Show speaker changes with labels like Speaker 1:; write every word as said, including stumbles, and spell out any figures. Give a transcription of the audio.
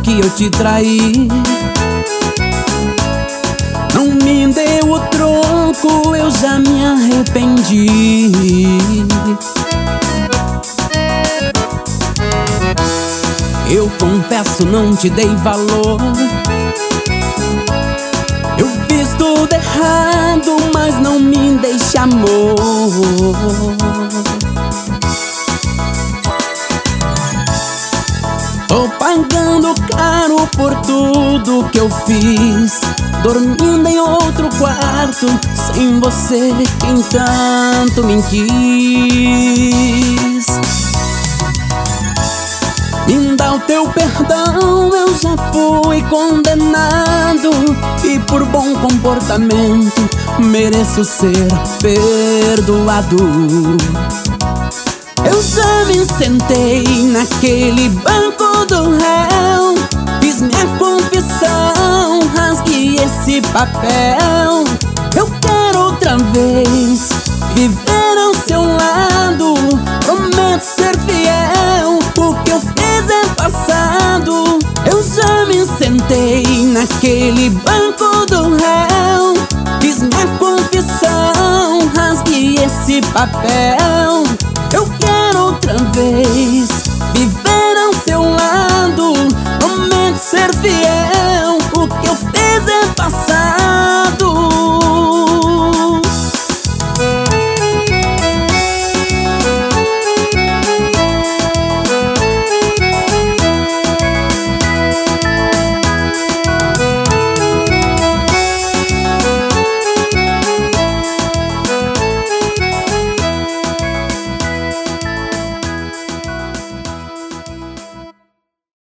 Speaker 1: que eu te traí. Não me deu o troco, eu já me arrependi. Eu confesso, não te dei valor. Eu fiz tudo errado, mas não me deixe amor. Tô pagando caro por tudo que eu fiz, dormindo em outro quarto, sem você, quem tanto me quis. Me dá o teu perdão, eu já fui condenado, e por bom comportamento mereço ser perdoado. Eu já me sentei naquele banco do réu, fiz minha confissão, rasguei esse papel. Eu quero outra vez viver ao seu lado, prometo ser fiel, o que eu fiz é passado. Eu já me sentei naquele banco do réu, fiz minha confissão, rasguei esse papel. Eu quero outra vez